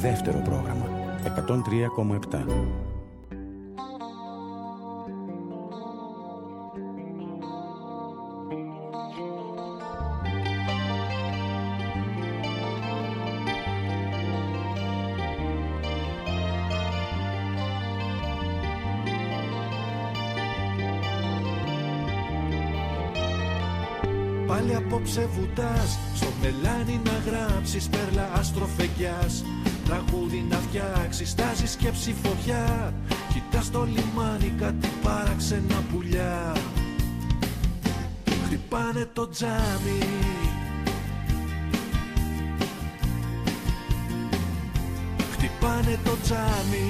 δεύτερο πρόγραμμα, 103,7. Πάλι απόψε βουτάς στο μελάνι να γράψεις πέρλα αστροφεγγιάς. Τραγούδι να φτιάξεις, τάζεις σκέψη φωτιά. Κοιτάς το λιμάνι κάτι παράξενα πουλιά. Χτυπάνε το τζάμι, χτυπάνε το τζάμι.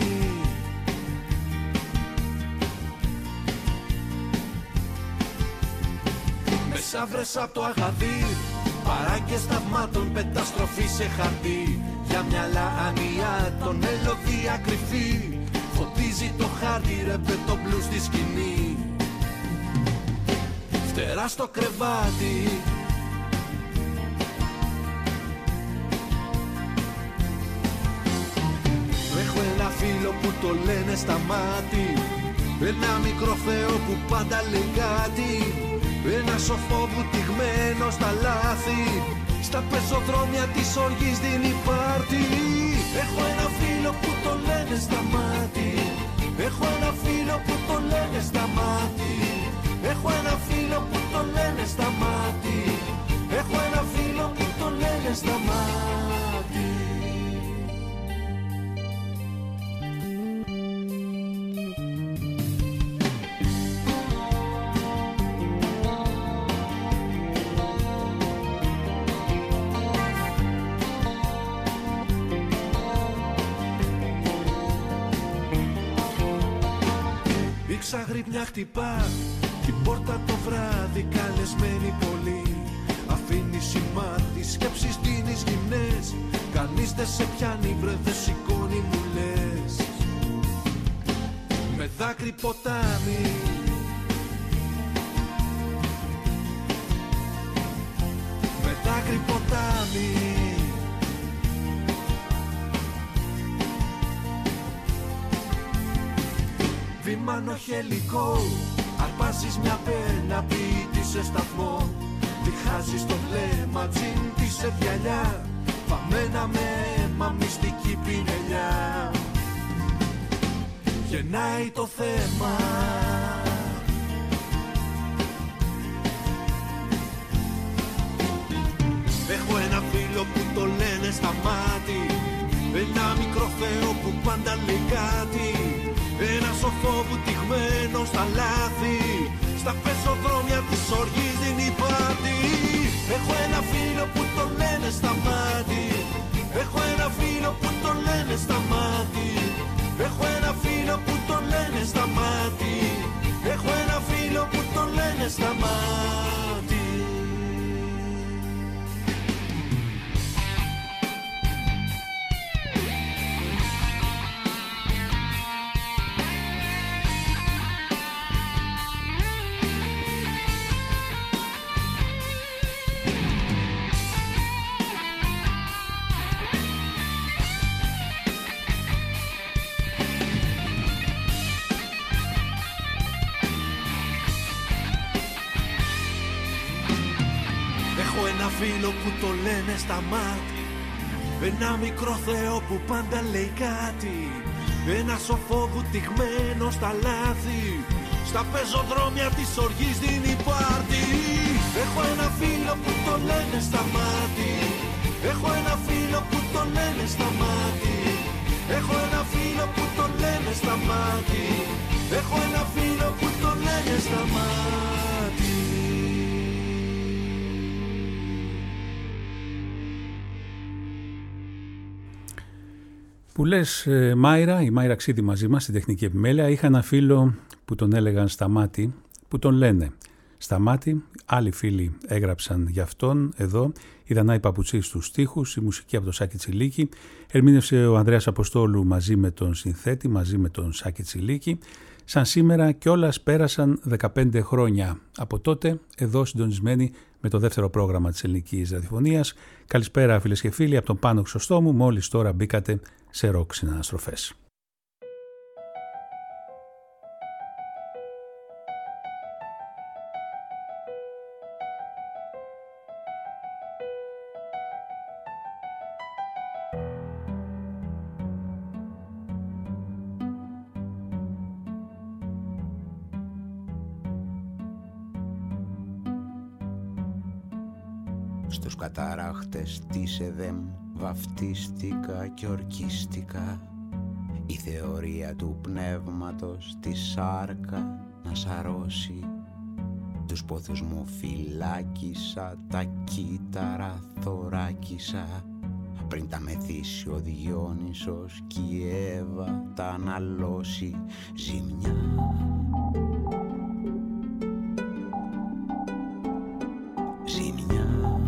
Μέσα βρες απ' το αγαδί, παράγκες θαυμάτων, πενταστροφή σε χαρτί. Για μυαλά ανία, τον μελωδία κρυφή. Φωτίζει το χάρτη, ρεπε το μπλου στη σκηνή. Φτερά στο κρεβάτι, έχω ένα φίλο που το λένε στα μάτι. Ένα μικρό Θεό που πάντα λέει κάτι. Ένα σοφό βουτυγμένο στα λάθη. Στα πεζοδρόμια της οργής δίνει πάρτι. Έχω ένα φίλο που το λένε στα μάτι. Έχω ένα φίλο που το λένε στα μάτι. Έχω ένα φίλο που το λένε στα μάτι. Έχω ένα φίλο που το λένε στα μάτι. Ξαγρύπνια χτυπά την πόρτα το βράδυ, καλεσμένη πολύ. Αφήνει σημάδι, σκέψεις δίνεις γυμνές. Κανείς δεν σε πιάνει, βρε δεν σηκώνει, μου λες. Με δάκρυ ποτάμι, με δάκρυ ποτάμι. Βήμα νοχελικό, αρπάζεις μια πένα, ποιητή σε σταθμό. Διχάζεις το βλέμμα, τζιν σε βιαλιά. Βαμμένα με αίμα, μυστική πινελιά. Γεννάει το θέμα. Έχω ένα φίλο που το λένε στα μάτι. Ένα μικρό Θεό που πάντα λέει κάτι. Ένα σοφό βουτυγμένο στα λάθη. Στα πεζοδρόμια της οργής δίνει πάρτι. Έχω ένα φίλο που το λένε στα μάτι. Έχω ένα φίλο που το λένε στα μάτι. Έχω ένα φίλο που το λένε στα μάτι. Έχω ένα φίλο που το λένε στα μάτι. Φίλο που το λένε στα μάτια. Ένα μικρό Θεό που πάντα λέει κάτι. Ένα σοφό βουτυγμένο στα λάθη. Στα πεζοδρόμια της οργής δίνει πάρτι. Έχω ένα φίλο που το λένε στα μάτια. Έχω ένα φίλο που το λένε στα μάτια. Έχω ένα φίλο που το λένε στα μάτια. Έχω ένα φίλο που το λένε στα μάτια. Που λες Μάιρα, η Μάιρα Ξίδη μαζί μας στην τεχνική επιμέλεια. Είχα ένα φίλο που τον έλεγαν στα μάτι, που τον λένε Σταμάτη. Άλλοι φίλοι έγραψαν γι' αυτόν εδώ. Η Δανάη Παπουτσή στους στίχους, η μουσική από τον Σάκη Τσιλίκη. Ερμήνευσε ο Ανδρέας Αποστόλου μαζί με τον συνθέτη, μαζί με τον Σάκη Τσιλίκη. Σαν σήμερα κιόλας πέρασαν 15 χρόνια. Από τότε εδώ συντονισμένοι με το δεύτερο πρόγραμμα της ελληνικής ραδιοφωνίας. Καλησπέρα φίλες και φίλοι από τον Πάνο Χρυσοστόμου. Μόλις τώρα μπήκατε σε ροκ συναναστροφές. Στους καταράχτες της ΕΔΕΜ βαφτίστηκα και ορκίστηκα. Η θεωρία του πνεύματος τη σάρκα να σαρώσει. Τους πόθους μου φυλάκισα, τα κύτταρα θωράκισα. Πριν τα μεθύσει ο Διόνυσος κι η Εύα τα αναλώσει. Ζημιά, ζημιά.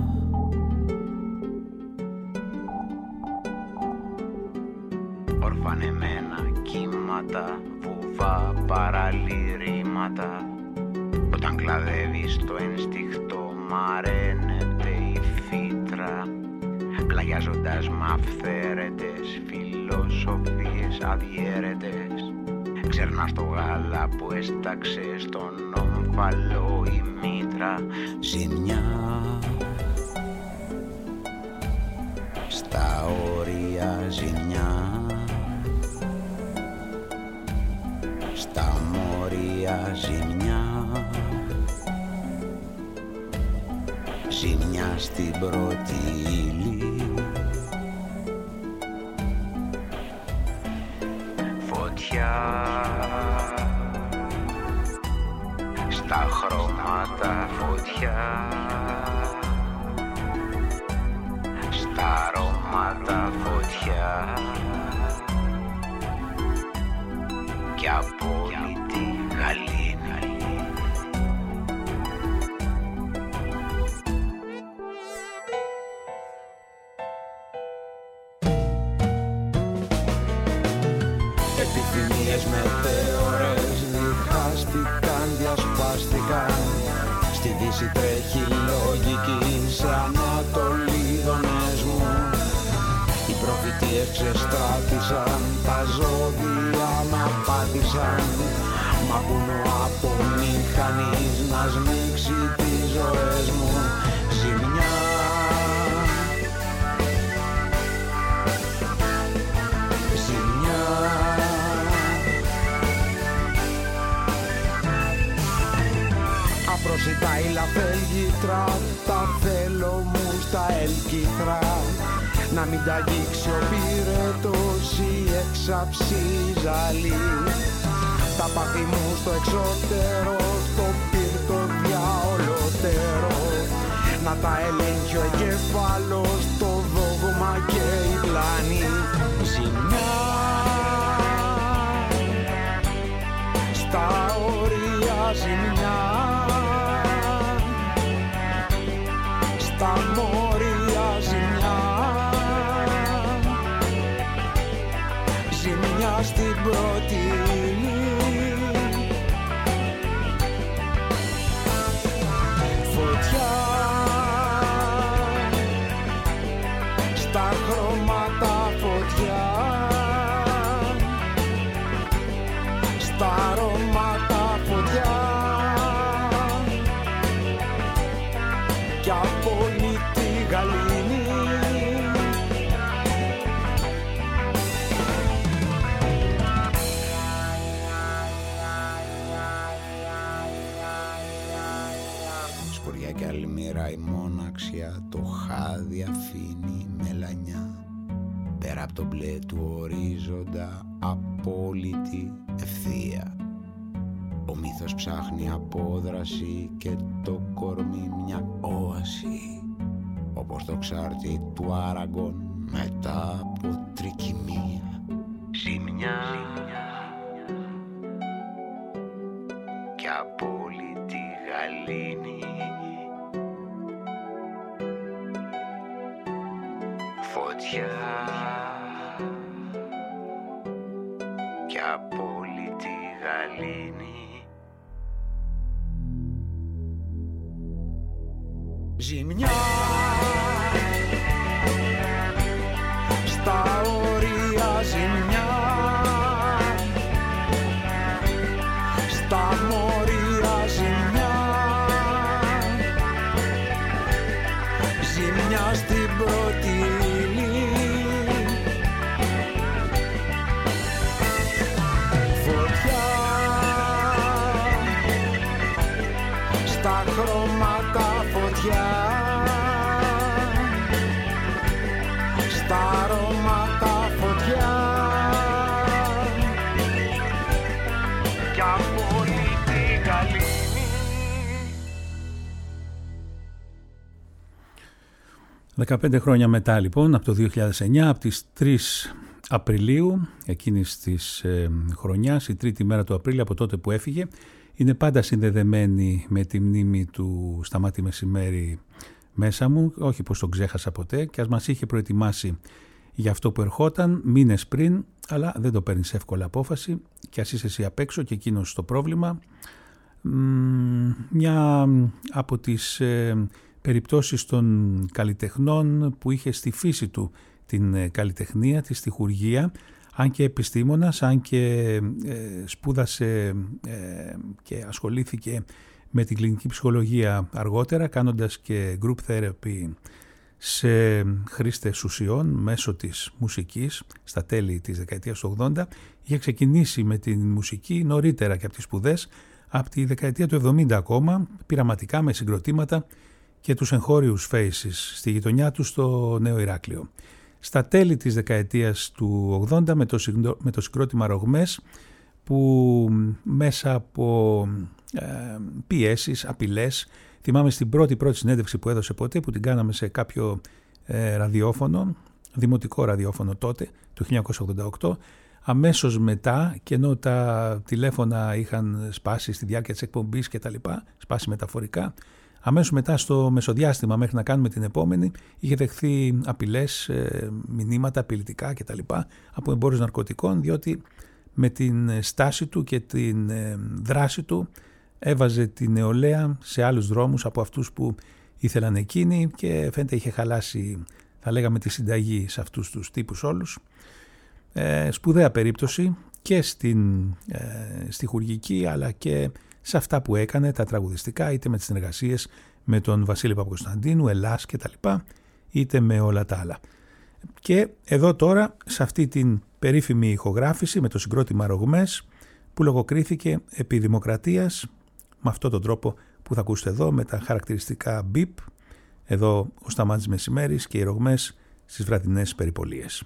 Ορφανεμένα κύματα, βουβά παραλυρήματα. Όταν κλαδεύεις το ένστιχτο μαραίνεται η φύτρα. Πλαγιάζοντας μ' αυθαίρετες φιλοσοφίες αδιέρετες. Ξερνάς το γάλα που έσταξε στον όμφαλο η μήτρα. Ζημιά στα όρια, ζημιά στα μόρια, ζημιά. Ζημιά στην πρώτη ύλη. Φωτιά στα χρώματα, φωτιά στα αρώματα, φωτιά και απόλυτη γαλήνη. Επιθυμίες μετέωρες διχάστηκαν, διασπάστηκαν. Στη δύση τρέχει λογική σε ανατολίδωνες μου. Οι προφητείες ξεστράτησαν, τα ζώδια να πάτησαν. Μα πού από μηχανής να σμίξει τις ζωές μου. Ζημιά, ζημιά. Απροσιτά η λαφέλγητρα, τα θέλω μου στα έλκυθρα. Να μην τα αγγίξει ο πυρετός, η έξαψη ζαλή. Τα πάθη μου στο εξώτερο, στο πύρτο διαολωτέρω. Να τα ελέγχει ο εγκέφαλος, το δόγμα και η πλάνη. Ζημιά στα όρια, ζημιά στα μόρια, ζημιά. Ζημιά στην πρώτη ύλη. Φωτιά στα χρώματα, φωτιά στα αρώματα, φωτιά και απόλυτη γαλήνη. Σκουριά κι αλμύρα η μοναξιά, το χάδι αφήνει μελανιά. Πέρα από το μπλε του ορίζοντα, απόλυτη ευθεία. Ο μύθος ψάχνει απόδραση και το κορμί μια όαση. Όπως το ξάρτι του Άραγκον μετά από τρικυμία. Ζημιά και απόλυτη γαλήνη. γαλήνη, φωτιά και απόλυτη γαλήνη. Ζημιά στα όρια, ζημιά στα μόρια, ζημιά, ζημιά στην πρώτη ύλη, φωτιά στα χρώματα, φωτιά στα αρώματα, φωτιά κι απόλυτη γαλήνη. 15 χρόνια μετά λοιπόν, από το 2009, από τις 3 Απριλίου εκείνης της χρονιάς, η τρίτη μέρα του Απρίλη από τότε που έφυγε, είναι πάντα συνδεδεμένη με τη μνήμη του Σταμάτη Μεσημέρι μέσα μου, όχι πως τον ξέχασα ποτέ, και ας μας είχε προετοιμάσει για αυτό που ερχόταν μήνες πριν, αλλά δεν το παίρνεις εύκολα απόφαση και ας είσαι εσύ απ' έξω και εκείνος στο πρόβλημα. Μια από τις περιπτώσεις των καλλιτεχνών που είχε στη φύση του την καλλιτεχνία, τη στιχουργία, αν και επιστήμονας, αν και σπούδασε και ασχολήθηκε με την κλινική ψυχολογία αργότερα, κάνοντας και group therapy σε χρήστες ουσιών μέσω της μουσικής στα τέλη της δεκαετίας του 80. Είχε ξεκινήσει με την μουσική νωρίτερα και από τις σπουδές, από τη δεκαετία του 70 ακόμα, πειραματικά με συγκροτήματα και τους εγχώριους Faces στη γειτονιά του στο Νέο Ηράκλειο. Στα τέλη της δεκαετίας του 80 με το συγκρότημα Ρογμές, που μέσα από πιέσεις, απειλές, θυμάμαι στην πρώτη συνέντευξη που έδωσε ποτέ, που την κάναμε σε κάποιο ραδιόφωνο, δημοτικό ραδιόφωνο τότε, το 1988, αμέσως μετά, και ενώ τα τηλέφωνα είχαν σπάσει στη διάρκεια της εκπομπής και τα λοιπά, σπάσει μεταφορικά, αμέσως μετά στο μεσοδιάστημα μέχρι να κάνουμε την επόμενη, είχε δεχθεί απειλές, μηνύματα απειλητικά και τα λοιπά από εμπόρους ναρκωτικών, διότι με την στάση του και την δράση του έβαζε την νεολαία σε άλλους δρόμους από αυτούς που ήθελαν εκείνοι και φαίνεται είχε χαλάσει, θα λέγαμε, τη συνταγή σε αυτούς τους τύπους όλους. Σπουδαία περίπτωση και στην στιχουργική, αλλά και σε αυτά που έκανε, τα τραγουδιστικά, είτε με τις συνεργασίες με τον Βασίλη Παπακοσταντίνου, Ελλάς και τα λοιπά, είτε με όλα τα άλλα. Και εδώ τώρα, σε αυτή την περίφημη ηχογράφηση με το συγκρότημα Ρογμές, που λογοκρίθηκε επί δημοκρατίας, με αυτόν τον τρόπο που θα ακούσετε εδώ, με τα χαρακτηριστικά μπιπ, εδώ ο Σταμάτης Μεσημέρης και οι Ρογμές στις βραδινές περιπολίες.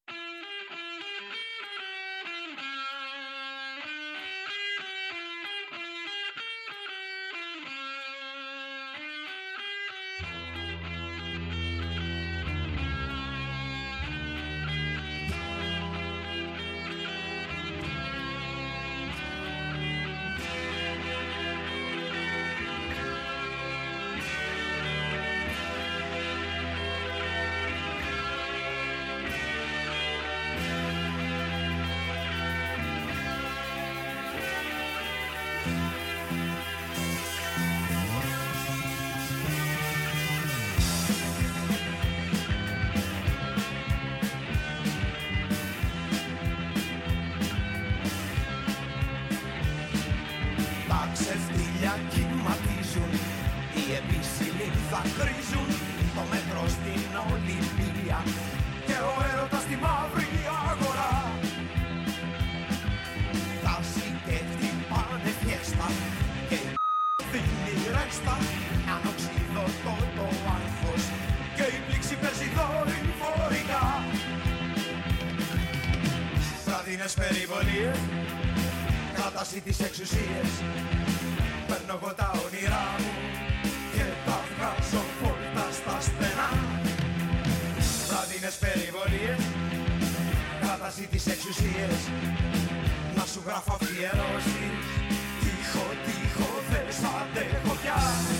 Περιβολίες, κράταση τις εξουσίες. Παίρνω εγώ τα όνειρά μου και τα βγάζω φόλτα στα στενά. Βραδινές περιβολίες, κράταση τις εξουσίες. Να σου γράφω αφιερώσεις, τύχο, τύχο, δεν σ' αντέχω πια.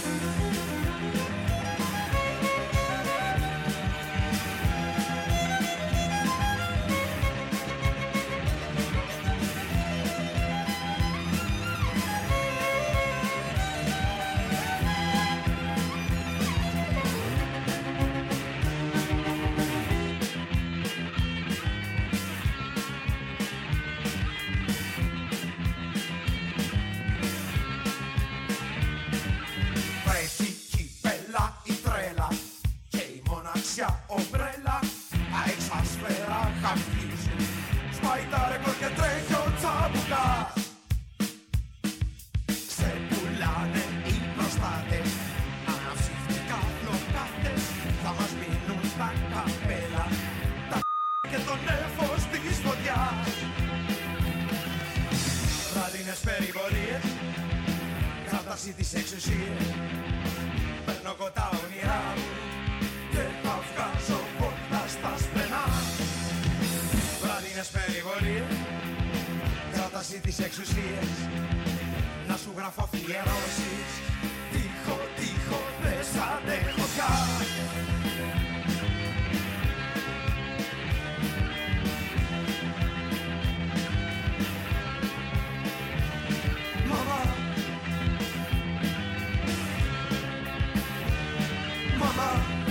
Ομπρέλα, αεξάσφαιρα χαφτίζουν. Σπάει τα ρεκόρ και τρέχει ο τσαμπουκάς. Σε πουλάνε οι προστάτες, αναψυχτικά φλοκάτες. Θα μας μείνουν τα καπέλα, τα και το νέφος της φωτιάς. Βραδινές περιβολίες, κράταση της εξουσίας. Παίρνω κοντά όνειρά μου και τα βγάζω πόρτα στα σπενά. Βραδινές περιβολίες, κράταση της εξουσίας. Να σου γράφω αφιερώσεις, τύχο, τύχο, δεν σ' αντέχω πια. Μαμά, μαμά,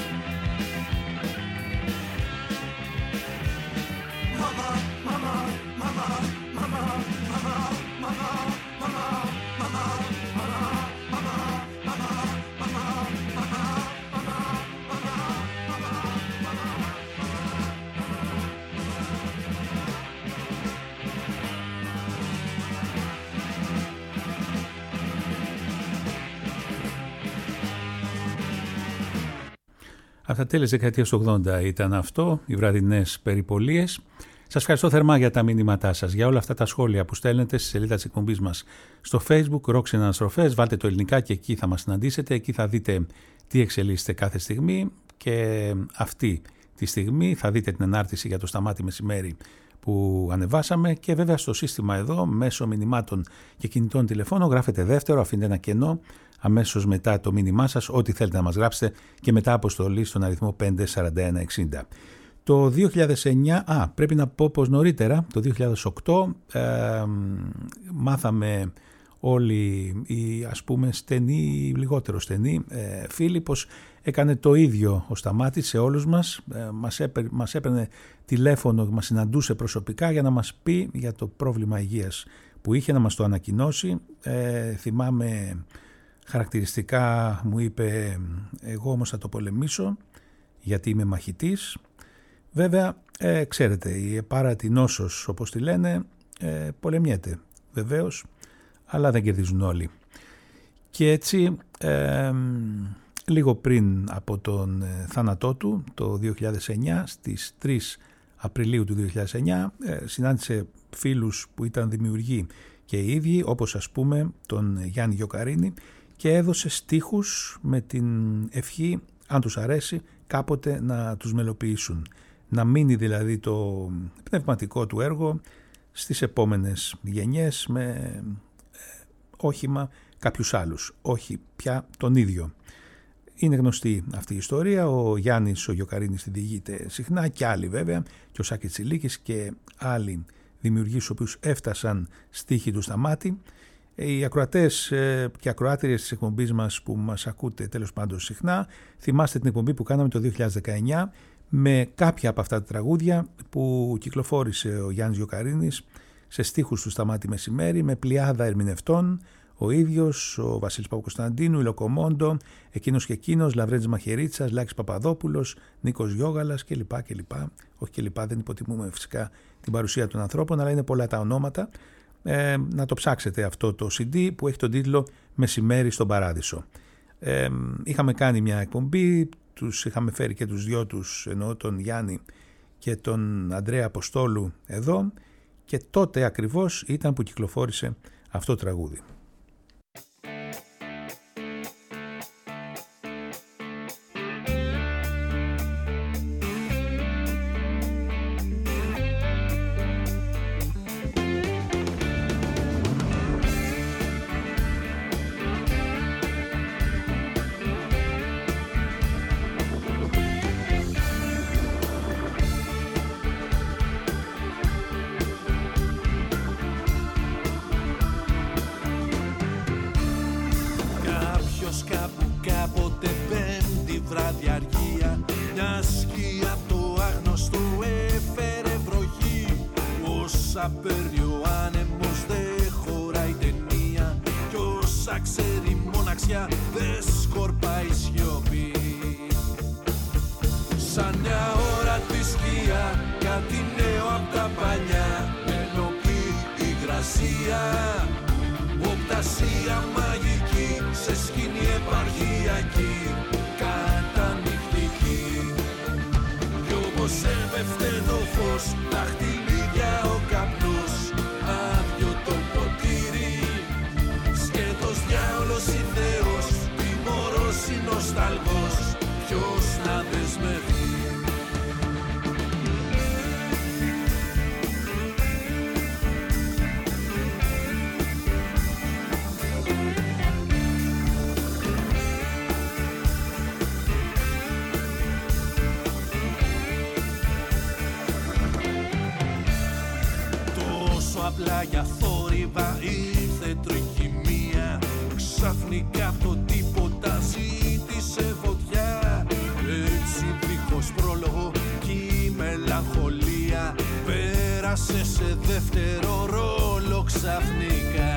Αυτά τέλη δεκαετίας του 80 ήταν αυτό, οι βραδινές περιπολίες. Σας ευχαριστώ θερμά για τα μηνύματά σας, για όλα αυτά τα σχόλια που στέλνετε στη σελίδα της εκπομπής μας στο Facebook, Rock Αναστροφές. Βάλτε το ελληνικά και εκεί θα μας συναντήσετε. Εκεί θα δείτε τι εξελίσσεται κάθε στιγμή και αυτή τη στιγμή θα δείτε την ενάρτηση για το Σταμάτη Μεσημέρι που ανεβάσαμε και βέβαια στο σύστημα εδώ μέσω μηνυμάτων και κινητών τηλεφώνων γράφετε δεύτερο, αφήνετε ένα κενό αμέσως μετά το μήνυμά σας, ό,τι θέλετε να μας γράψετε και μετά αποστολή στον αριθμό 54160. Το 2009, πρέπει να πω πως νωρίτερα, το 2008 μάθαμε όλοι οι ας πούμε στενοί ή λιγότερο στενοί φίλοι πως έκανε το ίδιο ο Σταμάτης σε όλους μας. Μας έπαιρνε τηλέφωνο, μας συναντούσε προσωπικά για να μας πει για το πρόβλημα υγείας που είχε, να μας το ανακοινώσει. Θυμάμαι χαρακτηριστικά μου είπε εγώ όμως θα το πολεμήσω γιατί είμαι μαχητής. Βέβαια ξέρετε η επάρατη νόσος όπως τη λένε πολεμιέται βεβαίως, αλλά δεν κερδίζουν όλοι. Και έτσι λίγο πριν από τον θάνατό του το 2009, στις 3 Απριλίου του 2009 συνάντησε φίλους που ήταν δημιουργοί και οι ίδιοι, όπως ας πούμε τον Γιάννη Γιοκαρίνη, και έδωσε στίχους με την ευχή, αν τους αρέσει, κάποτε να τους μελοποιήσουν. Να μείνει δηλαδή το πνευματικό του έργο στις επόμενες γενιές με όχημα κάποιους άλλους, όχι πια τον ίδιο. Είναι γνωστή αυτή η ιστορία, ο Γιάννης ο Γιοκαρίνης την διηγείται συχνά και άλλοι βέβαια, και ο Σάκης Τσιλίκης και άλλοι δημιουργοί στους οποίους έφτασαν στίχοι του Σταμάτη. Οι ακροατές και ακροάτριες της εκπομπής μας που μας ακούτε τέλος πάντων συχνά, θυμάστε την εκπομπή που κάναμε το 2019 με κάποια από αυτά τα τραγούδια που κυκλοφόρησε ο Γιάννης Γιοκαρίνης σε στίχους του Σταμάτη Μεσημέρι με πλειάδα ερμηνευτών, ο ίδιος, ο Βασίλης Παπακοσταντίνου, η Λοκομόντο, εκείνος και εκείνος, Λαβρέντης Μαχαιρίτσας, Λάκης Παπαδόπουλος, Νίκος Γιώγαλας κλπ. Όχι κλπ, δεν υποτιμούμε φυσικά την παρουσία των ανθρώπων, αλλά είναι πολλά τα ονόματα. Να το ψάξετε αυτό το CD που έχει τον τίτλο «Μεσημέρι στον Παράδεισο». Είχαμε κάνει μια εκπομπή, τους είχαμε φέρει και τους δυο τους, εννοώ τον Γιάννη και τον Ανδρέα Αποστόλου εδώ, και τότε ακριβώς ήταν που κυκλοφόρησε αυτό το τραγούδι. όσα παίρνει ο άνεμος δεν χωράει ταινία, κι όσα ξέρει μοναξιά δεν σκορπάει σιωπή. Σαν μια ώρα τη σκιά, κάτι νέο απ' τα παλιά, ενωπεί υγρασία, οπτασία μαγική, σε σκηνή επαρχιακή, κατανυχτική. Κι όπως έπεφτε το φως, δαχτυλίδια ο καπνός, άδειο το ποτήρι, σκέτος διάολος ή Θεός, τιμωρός ή νοσταλγός, ποιος να δεσμευτεί. Απλά για θόρυβα ήρθε τροχημία, ξαφνικά από το τίποτα ζήτησε φωτιά. Έτσι δίχως πρόλογο κι η μελαγχολία πέρασε σε δεύτερο ρόλο ξαφνικά.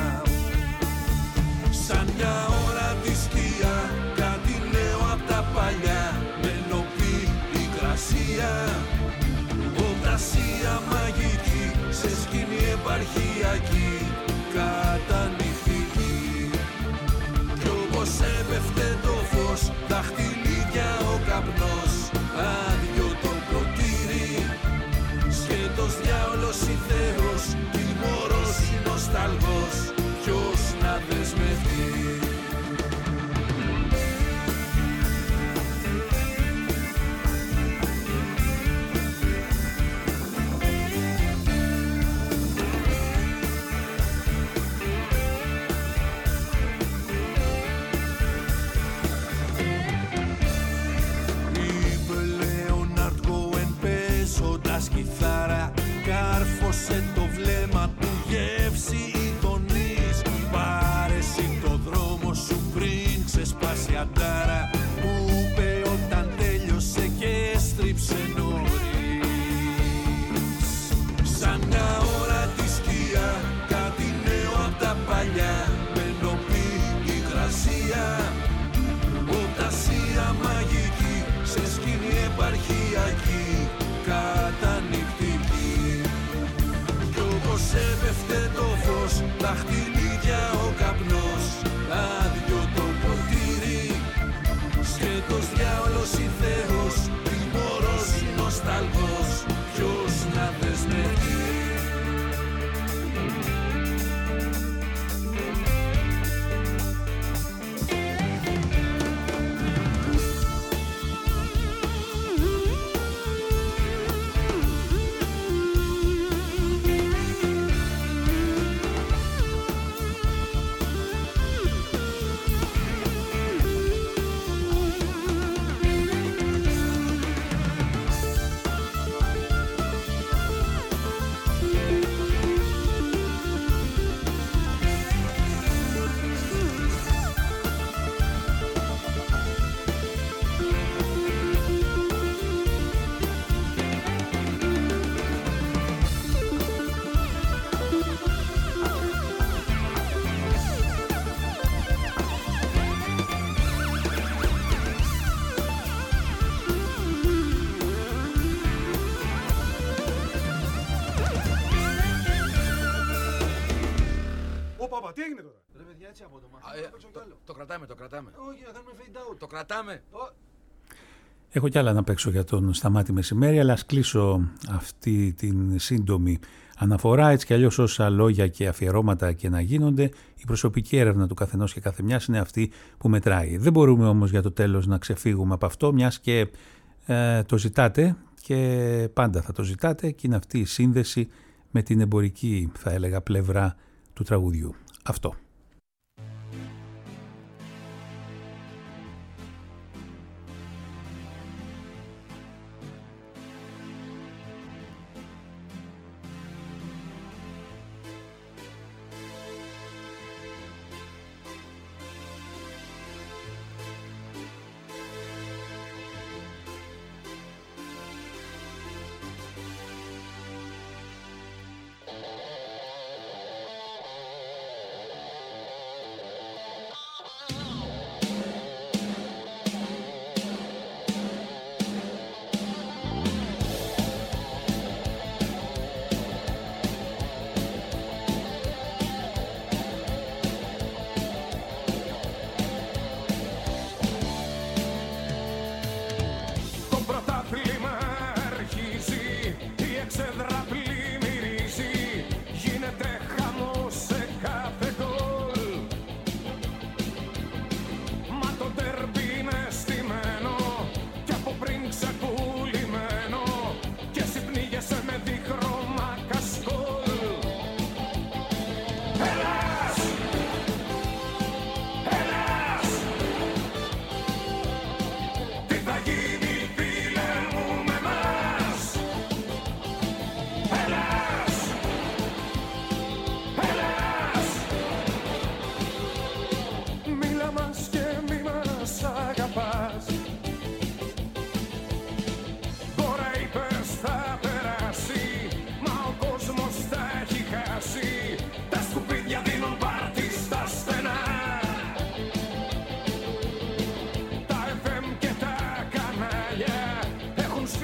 Σαν μια ώρα τη σκιά, κάτι νέο απ' τα παλιά, μελοπή υγρασία, οπτασία μαγική, σε σκηνή επαρχιακή, κατανυχτική. Κι όπως έπεφτε το φως, δαχτυλίδια ο καπνός, άδειο το ποτήρι, σκέτος διάολος ή Θεός, τιμωρός ή νοσταλγός, ποιος να δεσμευτεί. Κιθάρα, κάρφωσε το βλέμμα του, γεύση εικονής. Πάρε εσύ το δρόμο σου πριν ξεσπάσει αντάρα, μου είπε όταν τέλειωσε και έστριψε νωρίς. Σαν μια ώρα τη σκιά, κάτι νέο απ' τα παλιά, μελοπή υγρασία, οπτασία μαγική, σε σκηνή επαρχιακή, κατανυχτική. Κι όπως έπεφτε το φως, δαχτυλίδια ο καπνός, άδειο το ποτήρι, σκέτος διάολος ή Θεός, τιμωρός ή νοσταλγός, ποιος να δεσμευτεί. Τι έγινε τώρα? Ρε παιδιά, έτσι απότομα. Το κρατάμε. Όχι, θέλουμε fade out. Το κρατάμε. Έχω κι άλλα να παίξω για τον Σταμάτη Μεσημέρι, αλλά ας κλείσω αυτή την σύντομη αναφορά. Έτσι κι αλλιώς όσα λόγια και αφιερώματα και να γίνονται, η προσωπική έρευνα του καθενός και καθεμιάς είναι αυτή που μετράει. Δεν μπορούμε όμως για το τέλος να ξεφύγουμε από αυτό, μιας και το ζητάτε και πάντα θα το ζητάτε, και είναι αυτή η σύνδεση με την εμπορική, θα έλεγα, πλευρά του τραγουδιού. Αυτό.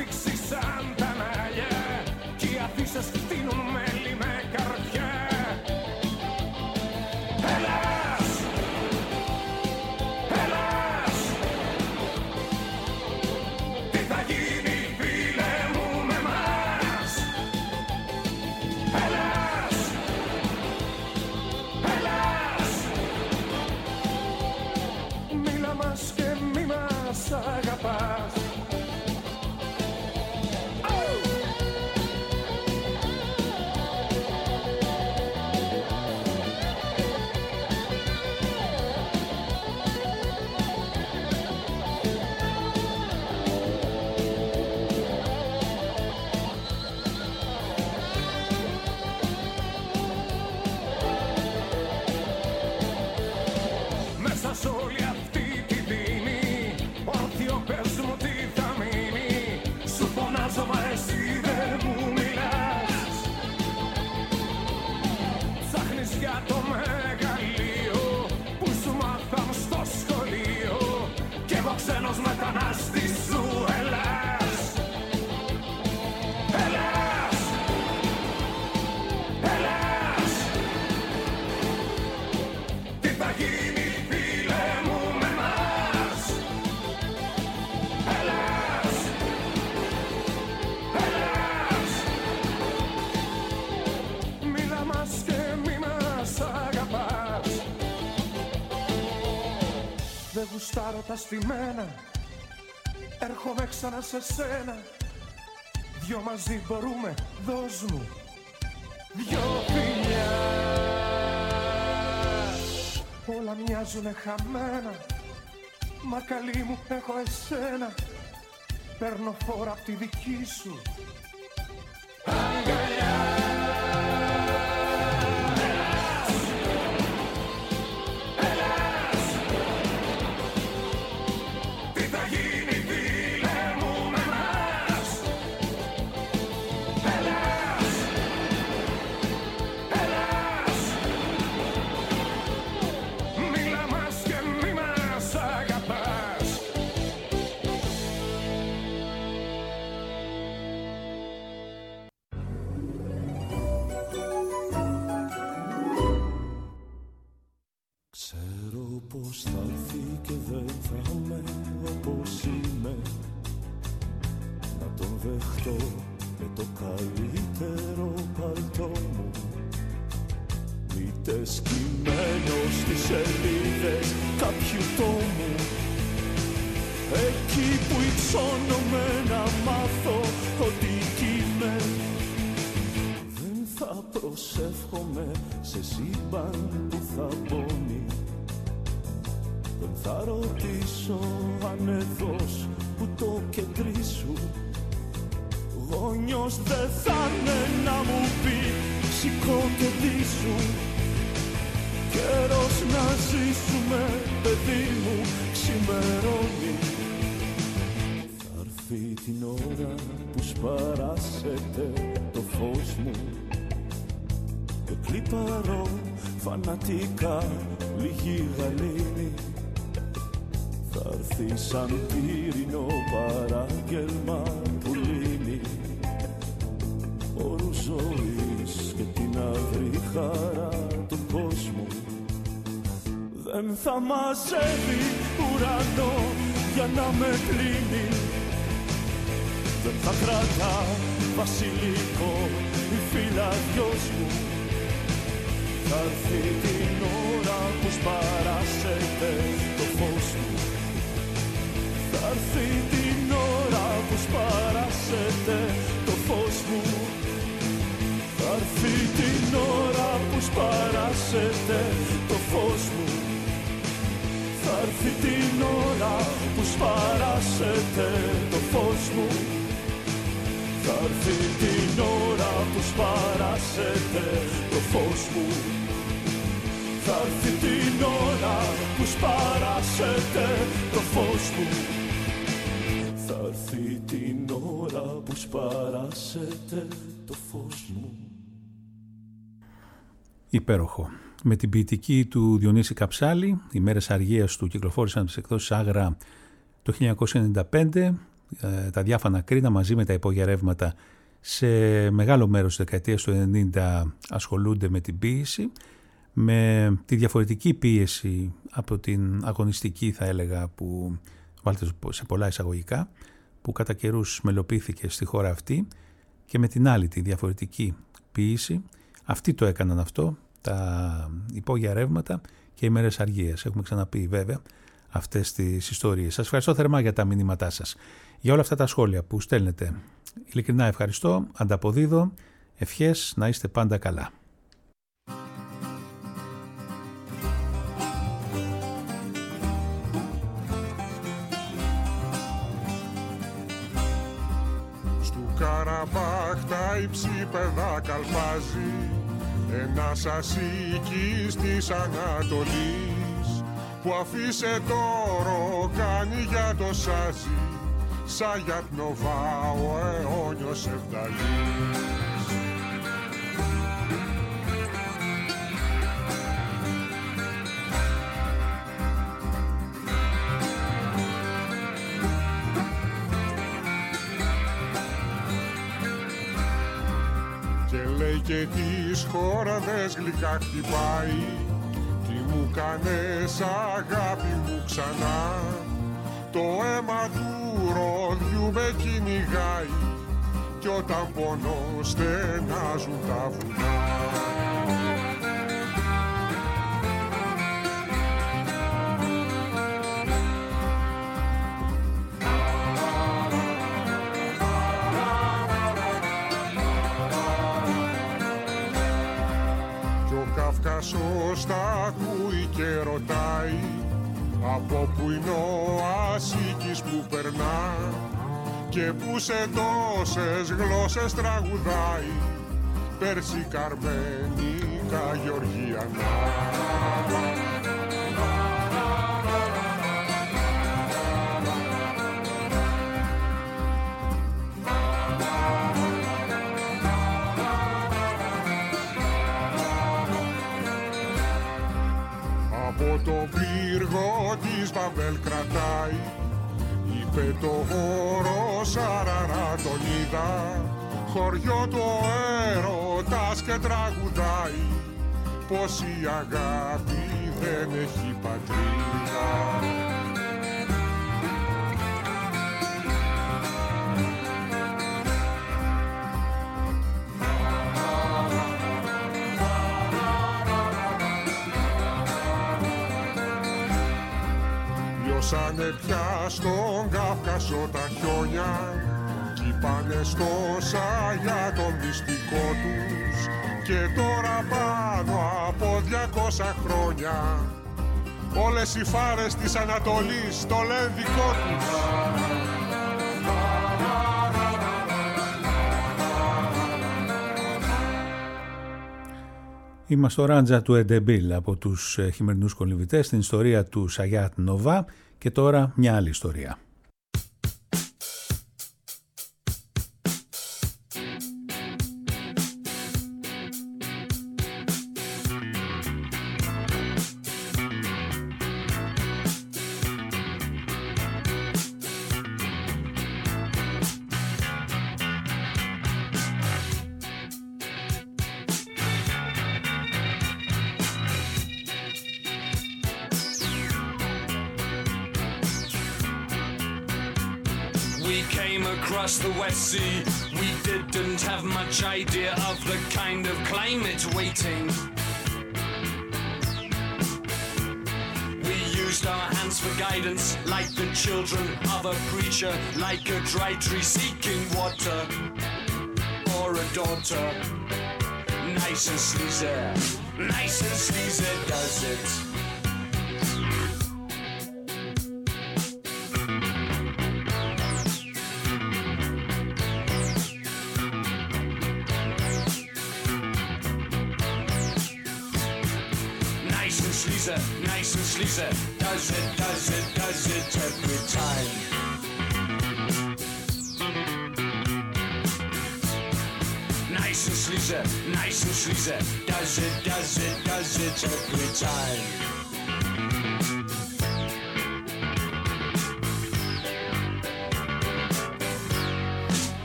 σφίξει σαν τα ναλιά κι οι αφήσεις φτύνουν μέλι με καρδιά. Ελλάς, Ελλάς, τι θα γίνει φίλε μου με μας. Ελλάς, Ελλάς, μίλα μας και μη μας αγαπάς. Σ' όλη αυτή τη δίνη, όρθιο πες μου τι θα μείνει. Σου φωνάζω μα εσύ δεν μου μιλάς. Ψάχνεις για το μεγαλείο που σου μάθαν στο σχολείο κι εγώ ξένος μετανάστης σου. Ελλάς, Ελλάς, Ελλάς, τι θα γίνει γουστάρω τα στημένα, έρχομαι ξανά σε σένα. Δυο μαζί μπορούμε, δώσ' μου δυο φιλιά. Όλα μοιάζουνε χαμένα, μα καλή μου έχω εσένα. Παίρνω φόρα απ' τη δική σου αγκαλιά. Πως θα έρθει και δεν θα είμαι όπως είμαι. Να τον δεχτώ με το καλύτερο παλτό μου. Μήτε σκυμμένο στις σελίδες κάποιου τόμου. Εκεί που υψώνομαι να μάθω ότι είμαι. Δεν θα προσεύχομαι σε σύμπαν που θα πόνει. Δεν θα ρωτήσω αν εδώς που το κεντρί σου γόνιος δεν θα είναι να μου πει σηκώ και ντύσου. Καιρός να ζήσουμε παιδί μου ξημερώνει. Θα έρθει την ώρα που σπαράσετε το φως μου και κλιπαρώ φανατικά λίγη γαλήνη. Θα έρθει σαν πύρινο παράγγελμα που λύνει όρους ζωής και την αυρή χαρά του κόσμου. Δεν θα μαζεύει ουρανό για να με κλείνει. Δεν θα κρατά βασιλικό η φυλαδιός μου. Θα έρθει την ώρα που σπαράσετε το φως μου. Θα έρθει την ώρα που σπαράσετε το φως μου. Θα έρθει την ώρα που σπαράσετε το φως μου. Θα έρθει την ώρα που σπαράσετε το φως μου. Θα έρθει την ώρα που σπαράσετε το φως μου. Θα έρθει την ώρα που σπαράσετε το φως μου. Θα έρθει την ώρα που σπαράσετε το φως μου. Υπέροχο. Με την ποιητική του Διονύση Καψάλη, οι μέρες αργίας του κυκλοφόρησαν τις εκδόσεις Άγρα το 1995, τα διάφανα κρίνα μαζί με τα υπογερεύματα σε μεγάλο μέρος της δεκαετίας του 90 ασχολούνται με την ποίηση, με τη διαφορετική πίεση από την αγωνιστική θα έλεγα που βάλτε σε πολλά εισαγωγικά που κατά καιρούς μελοποιήθηκε στη χώρα αυτή και με την άλλη τη διαφορετική ποίηση. Αυτοί το έκαναν αυτό, τα υπόγεια ρεύματα και οι μέρες αργίες. Έχουμε ξαναπεί βέβαια αυτές τις ιστορίες. Σας ευχαριστώ θερμά για τα μηνύματά σας, για όλα αυτά τα σχόλια που στέλνετε. Ειλικρινά ευχαριστώ, ανταποδίδω, ευχές να είστε πάντα καλά. Καραμπάχ τα υψίπεδα καλπάζει ένας ασίκης της Ανατολής που αφήσε τόρο κάνει για το σάζι σαν για πνοβά ο αιώνιος Ευδαλής. Και τις χόρδες γλυκά χτυπάει, τι μου κάνες αγάπη μου ξανά, το αίμα του ροδιού με κυνηγάει κι όταν πονώ στενάζουν τα βουνά. Καυκάσος τα ακούει και ρωτάει από που είναι ο ασίκης που περνά και που σε τόσες γλώσσες τραγουδάει περσικά, αρμενικά, γεωργιανά. Από το πύργο της Βαβέλ κρατάει, είπε το χώρο Σαραρα τον είδα, χωριό το έρωτας και τραγουδάει, πως η αγάπη δεν έχει πατρίδα. Λιώσανε πια στον Κάφκασο τα χιόνια κι πάνε στο για το μυστικό τους και τώρα πάνω από 200 χρόνια όλες οι φάρες της Ανατολής το λένε δικό τους. Η μαστοράντζα του Εντεμπίλ από τους χειμερινούς κολυμβητές, στην ιστορία του Σαγιάτ Νοβά και τώρα μια άλλη ιστορία. The West Sea, we didn't have much idea of the kind of climate waiting. We used our hands for guidance like the children of a preacher, like a dry tree seeking water, or a daughter. Nice and sleazy does it. Nice and sleazy, does it every time. Nice and sleazy, does it every time.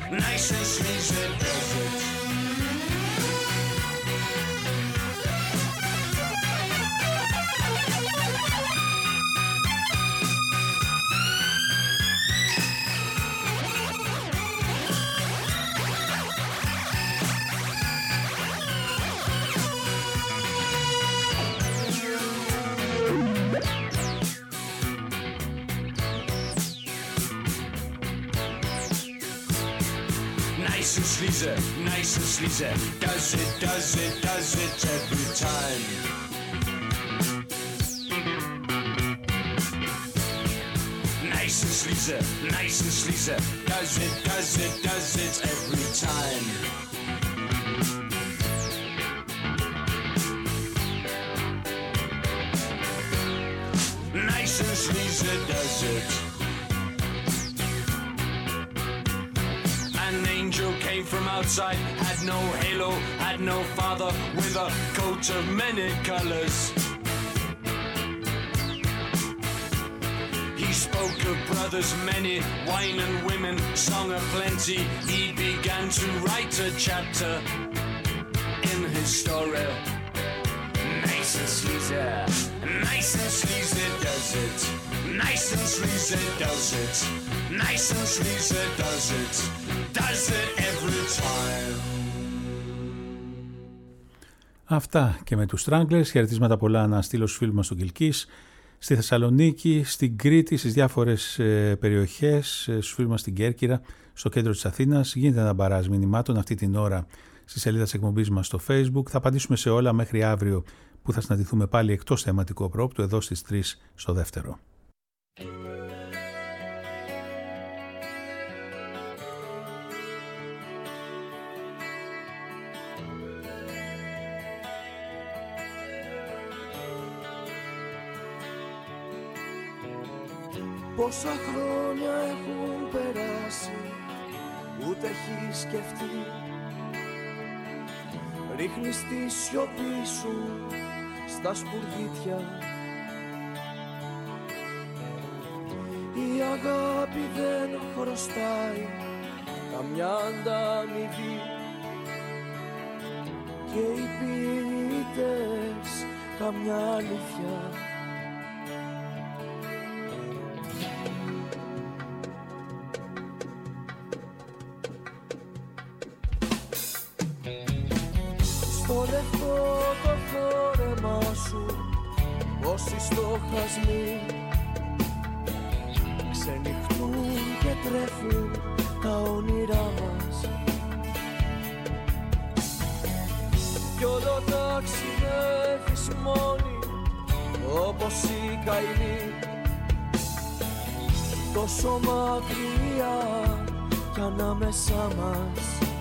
nice and sleazy does it. Nice and sleazy, does it every time. Nice and sleazy, does it every time. Nice and sleazy, does it. An angel came from outside, had no halo, had no father, with a coat of many colors. He spoke of brothers many, wine and women, song of plenty. He began to write a chapter in his story. Nice and sleazy does it. Nice and sleazy does it. Nice and sleazy does it. Does it every time. Αυτά και με τους Stranglers. Χαιρετίσματα πολλά να στείλω στους φίλους μας στο Κιλκής, στη Θεσσαλονίκη, στην Κρήτη, στις διάφορες περιοχές, στους φίλους μας στην Κέρκυρα, στο κέντρο της Αθήνας. Γίνεται ένα μπαράζ μηνυμάτων αυτή την ώρα στη σελίδα της εκπομπής μας στο Facebook. Θα απαντήσουμε σε όλα μέχρι αύριο που θα συναντηθούμε πάλι εκτός θεματικού πρόπτου εδώ στις 3 στο δεύτερο. Πόσα χρόνια έχουν περάσει, ούτε έχει σκεφτεί. Ρίχνεις τη σιωπή σου στα σπουργίτια. Η αγάπη δεν χρωστάει καμιά ανταμοιβή και οι ποιητές καμιά αλήθεια. Στο λευκό το φόρεμά σου όσοι στοχασμοί ξενυχτούν και τρέφουν τα όνειρά μας κι όλο ταξιδεύεις μόνη όπως η καημή, τόσο μακριά κι ανάμεσά μας.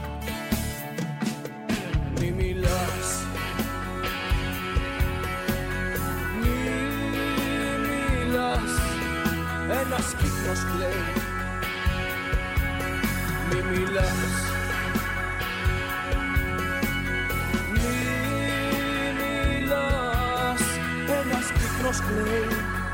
Μη μιλάς, μη μιλάς, ένας κύκνος κλαίει. Μη μιλάς, μη μιλάς, ένας κύκνος κλαίει.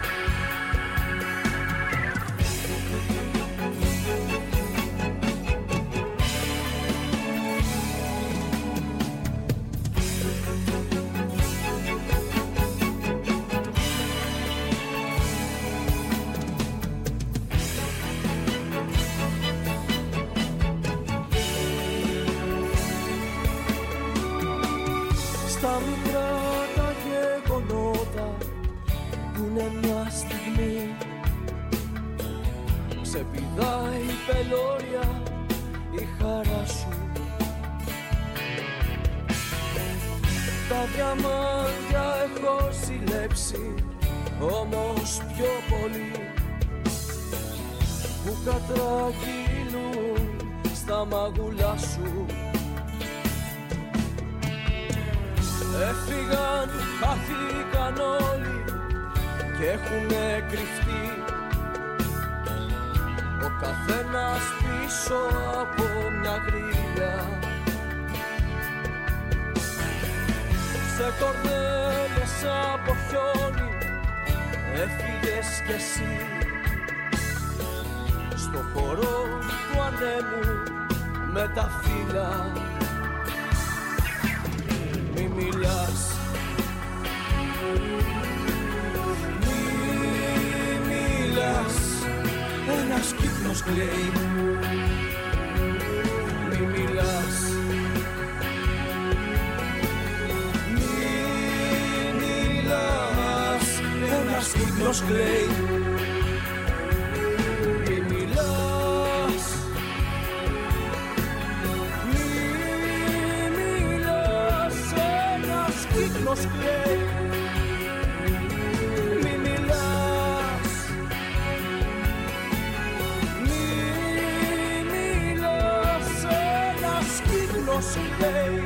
Στα μικρά τα γεγονότα που είναι μια στιγμή ξεπηδάει πελώρια η χαρά σου. Τα διαμάντια έχω συλλέψει όμως πιο πολύ που κατρακυλούν στα μαγουλά σου. Έφυγαν, χάθηκαν όλοι και έχουνε κρυφτεί ο καθένας πίσω από μια γρίλια. Σε κορδέλες από χιόνι έφυγες κι εσύ στο χορό του ανέμου με τα φύλλα. Μη μιλάς, μη μιλάς, ένας κύκνος κλαίει. Μη μιλάς, μη μιλάς, ένας κύκνος κλαίει. Μη μιλάς, μη μιλάς, ένας κύκλος λέει.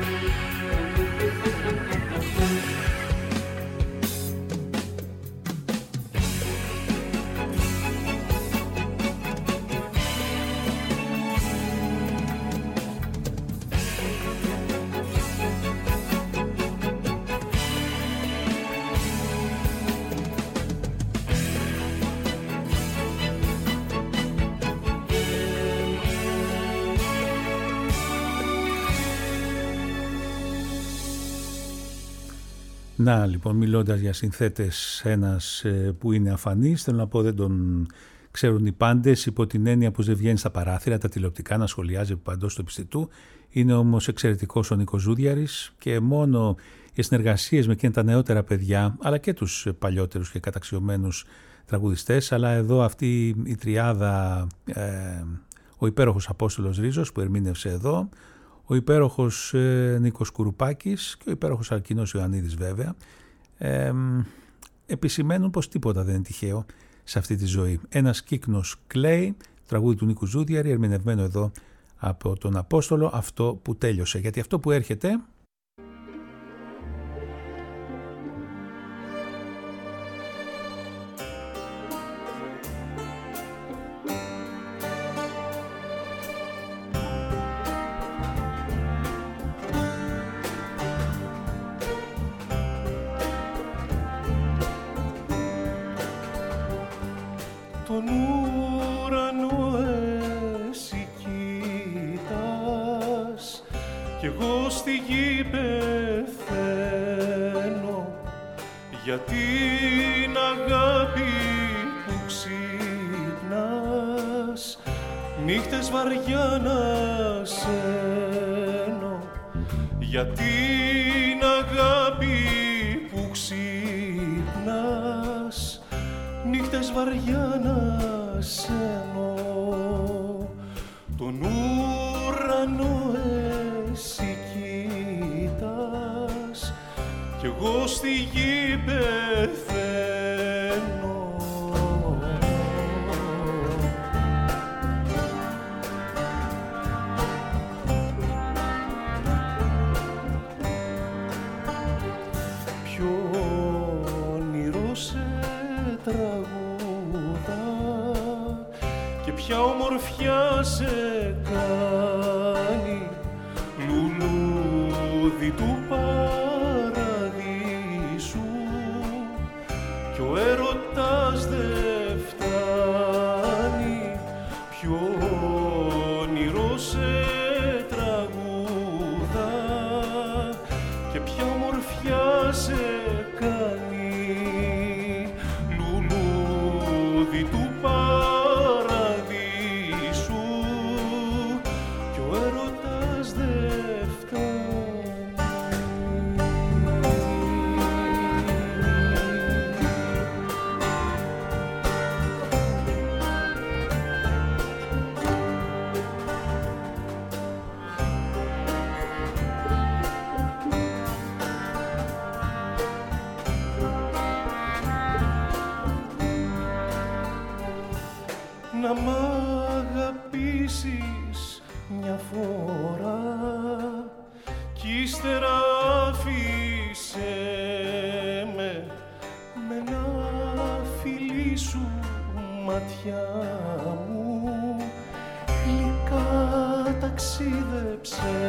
Να λοιπόν, μιλώντας για συνθέτες, ένας που είναι αφανής, θέλω να πω δεν τον ξέρουν οι πάντες, υπό την έννοια πως δεν βγαίνει στα παράθυρα, τα τηλεοπτικά να σχολιάζει παντός του επιστητού. Είναι όμως εξαιρετικός ο Νίκος Ζούδιαρης και μόνο οι συνεργασίες με εκείνα τα νεότερα παιδιά, αλλά και τους παλιότερους και καταξιωμένους τραγουδιστές, αλλά εδώ αυτή η τριάδα, ο υπέροχος Απόστολος Ρίζος που ερμήνευσε εδώ, ο υπέροχος Νίκος Κουρουπάκης και ο υπέροχος Αρκίνος Ιωαννίδης βέβαια, επισημαίνουν πως τίποτα δεν είναι τυχαίο σε αυτή τη ζωή. Ένας κύκνος κλαίει, τραγούδι του Νίκου Ζούδιαρη, ερμηνευμένο εδώ από τον Απόστολο, αυτό που τέλειωσε. Γιατί αυτό που έρχεται... να μ' αγαπήσεις μια φορά κι ύστερα άφησέ με ένα φιλί σου ματιά μου γλυκά ταξίδεψέ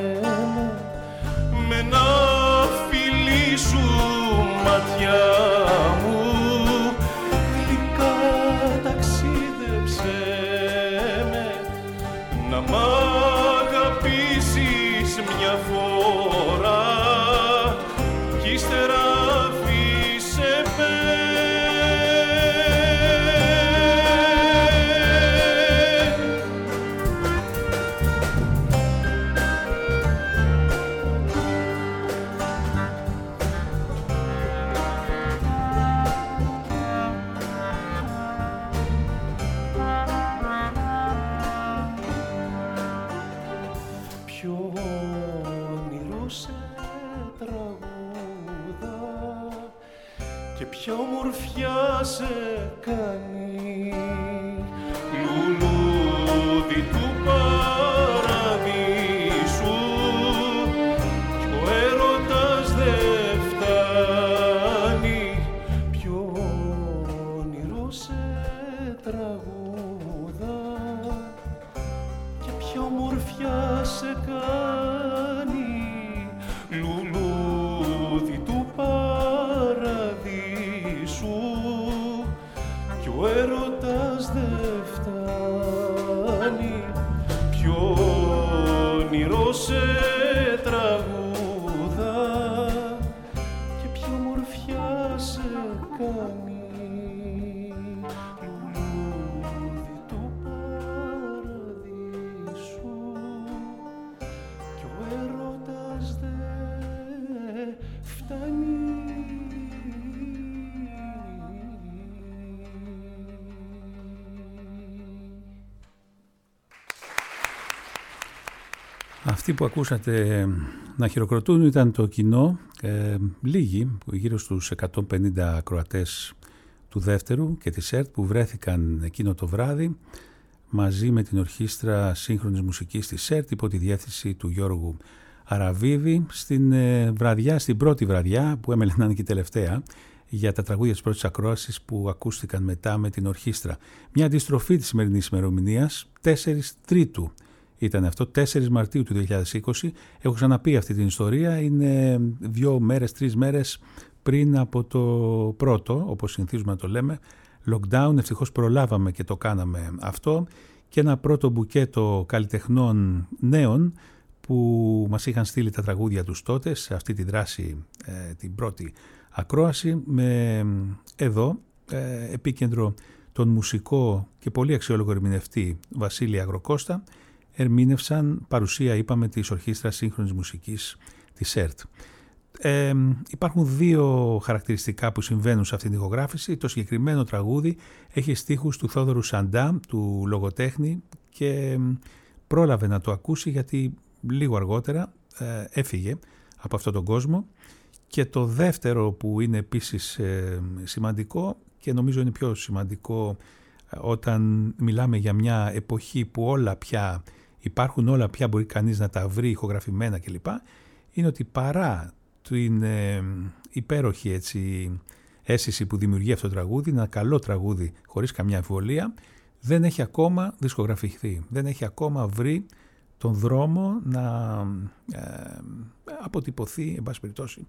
με ένα φιλί σου ματιά μου να μ' θέλεις μια φορά κι ύστερα αφήσε με. Ποια ομορφιά σε κάνει λουλούδι του παραδείσου κι ο έρωτας δεν φτάνει. Ποιο όνειρο σε τραγούδα και ποια ομορφιά σε κάνει λουλούδι του παραδείσου κι ο έρωτας δεν φτάνει. Ποιο όνειρο σε τραγούδα και ποια ομορφιά σε κάνει λουλούδι του παραδείσου κι ο έρωτας δεν φτάνει. Αυτοί που ακούσατε να χειροκροτούν ήταν το κοινό, λίγοι, γύρω στους 150 ακροατές του δεύτερου και της ΕΡΤ που βρέθηκαν εκείνο το βράδυ μαζί με την Ορχήστρα Σύγχρονης Μουσικής της ΕΡΤ υπό τη διεύθυνση του Γιώργου Αραβίδη στην πρώτη βραδιά που έμελε να είναι και η τελευταία για τα τραγούδια της πρώτης ακρόασης που ακούστηκαν μετά με την Ορχήστρα. Μια αντιστροφή της σημερινής ημερομηνίας, 4 Τρίτου. Ήταν αυτό, 4 Μαρτίου του 2020. Έχω ξαναπεί αυτή την ιστορία. Είναι 2-3 μέρες πριν από το πρώτο, όπως συνηθίζουμε να το λέμε, lockdown. Ευτυχώς προλάβαμε και το κάναμε αυτό. Και ένα πρώτο μπουκέτο καλλιτεχνών νέων που μας είχαν στείλει τα τραγούδια τους τότε σε αυτή τη δράση, την πρώτη ακρόαση, με εδώ επίκεντρο τον μουσικό και πολύ αξιόλογο ερμηνευτή Βασίλη Αγροκώστα. Ερμήνευσαν παρουσία, είπαμε, της Ορχήστρας Σύγχρονης Μουσικής της ΕΡΤ. Υπάρχουν δύο χαρακτηριστικά που συμβαίνουν σε αυτήν την ηχογράφηση. Το συγκεκριμένο τραγούδι έχει στίχους του Θόδωρου Σαντά, του λογοτέχνη, και πρόλαβε να το ακούσει γιατί λίγο αργότερα έφυγε από αυτόν τον κόσμο. Και το δεύτερο που είναι επίσης σημαντικό και νομίζω είναι πιο σημαντικό όταν μιλάμε για μια εποχή που όλα πια υπάρχουν, όλα πια μπορεί κανείς να τα βρει ηχογραφημένα κλπ, είναι ότι παρά την υπέροχη έτσι αίσθηση που δημιουργεί αυτό το τραγούδι, ένα καλό τραγούδι χωρίς καμιά αμφιβολία, δεν έχει ακόμα δισκογραφηθεί, δεν έχει ακόμα βρει τον δρόμο να αποτυπωθεί, εν πάση περιπτώσει,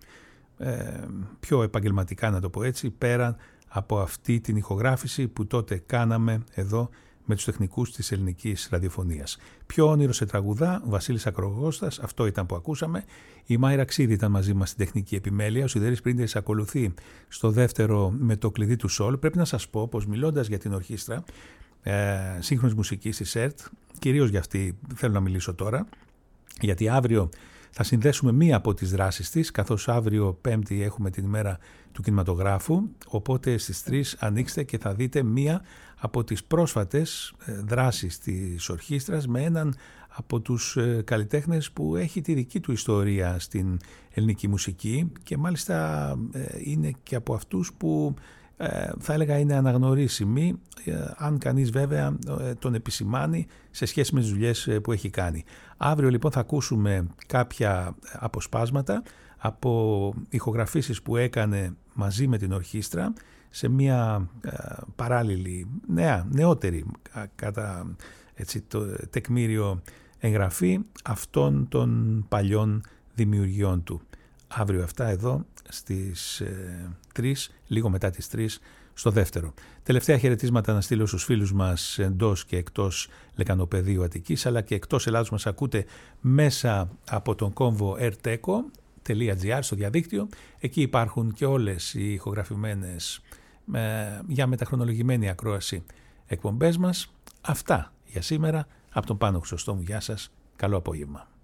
πιο επαγγελματικά, να το πω έτσι, πέρα από αυτή την ηχογράφηση που τότε κάναμε εδώ με τους τεχνικούς της ελληνικής ραδιοφωνίας. Ποιο όνειρο σε τραγουδά, Βασίλης Ακρογώστας, αυτό ήταν που ακούσαμε. Η Μάιρα Ξίδη ήταν μαζί μας στην τεχνική επιμέλεια. Ο Σιδέρης Πρίντερης ακολουθεί στο δεύτερο με το κλειδί του Σολ. Πρέπει να σας πω πως μιλώντας για την Ορχήστρα Σύγχρονης Μουσικής της ΕΡΤ, κυρίως για αυτή θέλω να μιλήσω τώρα, γιατί αύριο θα συνδέσουμε μία από τις δράσεις της, καθώς αύριο Πέμπτη έχουμε την ημέρα του κινηματογράφου, οπότε στις 3 ανοίξτε και θα δείτε μία από τις πρόσφατες δράσεις της ορχήστρας με έναν από τους καλλιτέχνες που έχει τη δική του ιστορία στην ελληνική μουσική και μάλιστα είναι και από αυτούς που θα έλεγα είναι αναγνωρίσιμοι, αν κανείς βέβαια τον επισημάνει σε σχέση με τις δουλειές που έχει κάνει. Αύριο λοιπόν θα ακούσουμε κάποια αποσπάσματα από ηχογραφήσεις που έκανε μαζί με την ορχήστρα σε μια παράλληλη, νεότερη κατά έτσι, το τεκμήριο εγγραφή αυτών των παλιών δημιουργιών του. Αύριο αυτά εδώ στις 3, λίγο μετά τις 3, στο δεύτερο. Τελευταία χαιρετίσματα να στείλω στους φίλους μας εντός και εκτός Λεκανοπεδίου Αττικής, αλλά και εκτός Ελλάδος μας ακούτε μέσα από τον κόμβο erteco.gr στο διαδίκτυο. Εκεί υπάρχουν και όλες οι ηχογραφημένες για μεταχρονολογημένη ακρόαση εκπομπές μας. Αυτά για σήμερα από τον Πάνο Χρυσοστόμου. Γεια σας, καλό απόγευμα.